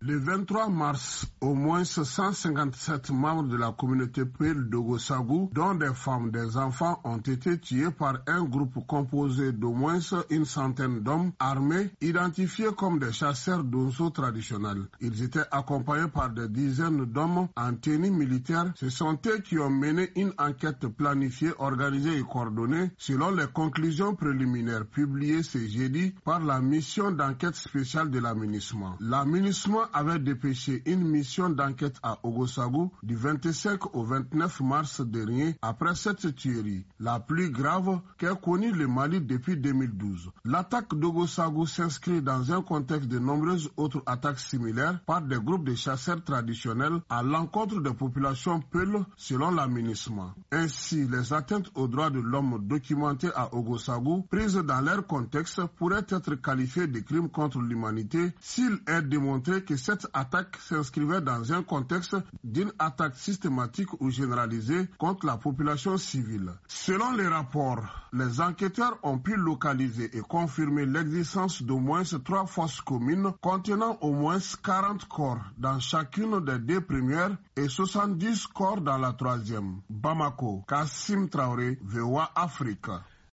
Le 23 mars, au moins 157 membres de la communauté Peul d'Ogossagou, dont des femmes, des enfants, ont été tués par un groupe composé d'au moins une centaine d'hommes armés, identifiés comme des chasseurs d'oiseaux traditionnels. Ils étaient accompagnés par des dizaines d'hommes en tenue militaire. Ce sont eux qui ont mené une enquête planifiée, organisée et coordonnée selon les conclusions préliminaires publiées ce jeudi par la mission d'enquête spéciale de l'aménagement. L'aménagement avait dépêché une mission d'enquête à Ogossagou du 25 au 29 mars dernier après cette tuerie, la plus grave qu'ait connue le Mali depuis 2012. L'attaque d'Ogossagou s'inscrit dans un contexte de nombreuses autres attaques similaires par des groupes de chasseurs traditionnels à l'encontre des populations Peul selon l'aménagement. Ainsi, les atteintes aux droits de l'homme documentées à Ogossagou, prises dans leur contexte, pourraient être qualifiées de crimes contre l'humanité s'il est démontré que cette attaque s'inscrivait dans un contexte d'une attaque systématique ou généralisée contre la population civile. Selon les rapports, les enquêteurs ont pu localiser et confirmer l'existence d'au moins 3 fosses communes contenant au moins 40 corps dans chacune des 2 premières et 70 corps dans la 3e. Bamako, Kassim Traoré, VOA Afrique.